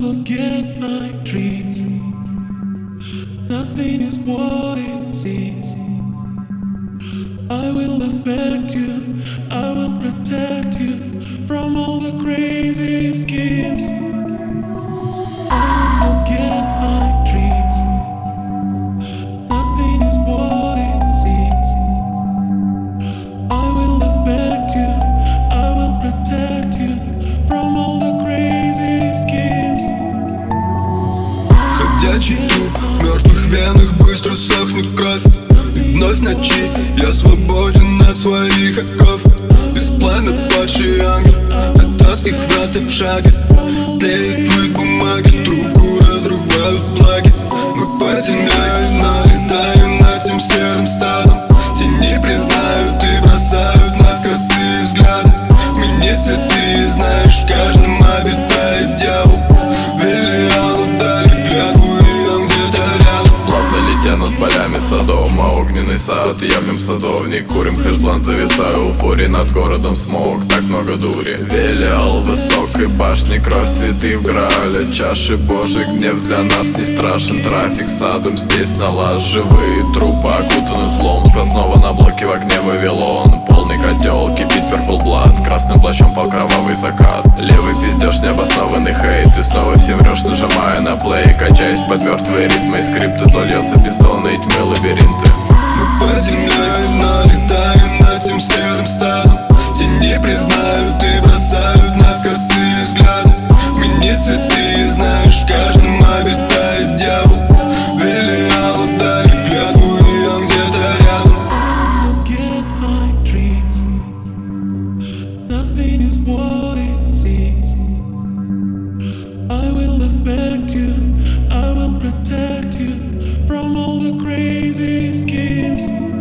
forget my dreams. Nothing is what it seems. I will affect you, I will protect you from all the crazy schemes. I will forget my dreams. Nothing is what it seems. I will affect you, I will protect you from all the crazy schemes. Ходячий труп, в мертвых венах быстро сохнет кровь. И вновь в ночи я свободен от своих оков. Без пламя падший ангел, от адских врат и в шаге. Тлеют твои бумаги, трубку разрывают плаги. Мы по земле налетаем над тем серым стадом. Тени признают и бросают нас косые взгляды. Мы не святые, знаешь, в каждом обитает дьявол. Велиал ударит клятву, и он где-то рядом. Плавно летя над полями Содома, огненный сад, явлем садовник. Курим хэшблант, зависаю уфорий, над городом смог, так много дури. Велиал высокой башни, кровь святых в Граале, чаши Божий, гнев для нас не страшен. Трафик садом здесь налаз, живые трупы окутаны злом. Снова на блоке в огне Вавилон, полный котел, кипит Purple Blood. Красным плащом пал кровавый закат. Левый пиздеж, необоснованный хейт. Ты снова всем врешь, нажимая на плей, качаясь под мертвые ритмы и скрипты. Зло леса, бездонные тьмы, лабиринты. Мы по земле налетаем над тем серым стадом. Тени признают и бросают нас косые взгляды. Мы не святые, знаешь, в каждом обитает дьявол. Велиал ударит клятву, и он где-то рядом. Forget my dreams. Nothing is what it seems. I will affect you, I will protect you from all the crazy schemes.